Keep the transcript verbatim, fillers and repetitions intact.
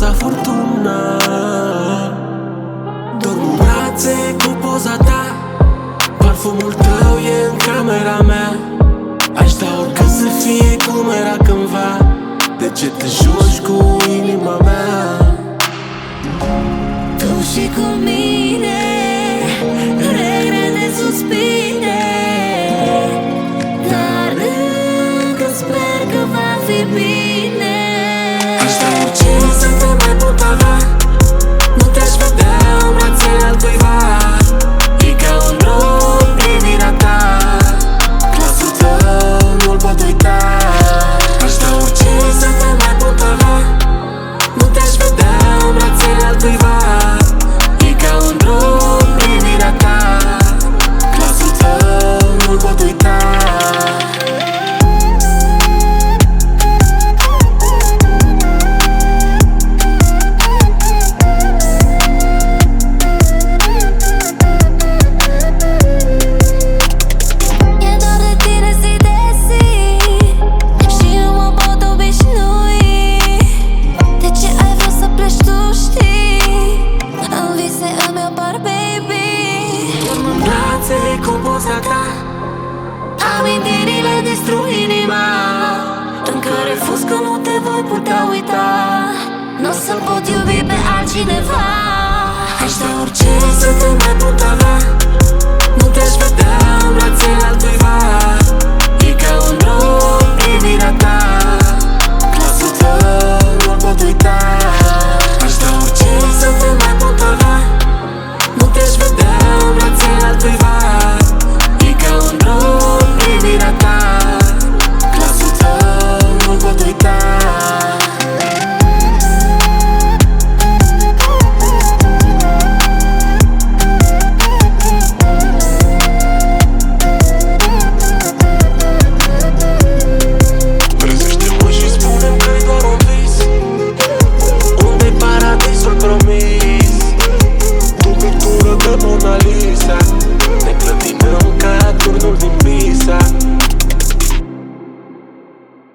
sa furtună. Dorm în brațe cu poza ta, parfumul tău e în camera mea. Aș da oricât să fie cum era cândva. De ce te joci cu inima mea? Tu și cu mine, regre de suspine, dar încă sper că va fi bine. Aș da orice să te mai pot avea, nu te-aș vedea în brațele altcuiva. E ca un drum privirea ta, glasul tău nu-l pot uita. Aș da orice să te mai pot avea, nu te-aș vedea în brațele altcuiva. E ca un drum privirea ta, glasul tău nu-l pot uita. Cu poza ta, amintirile distrug inima, încă refuz că nu te voi putea uita. N-o să pot iubi pe altcineva. aș da orice să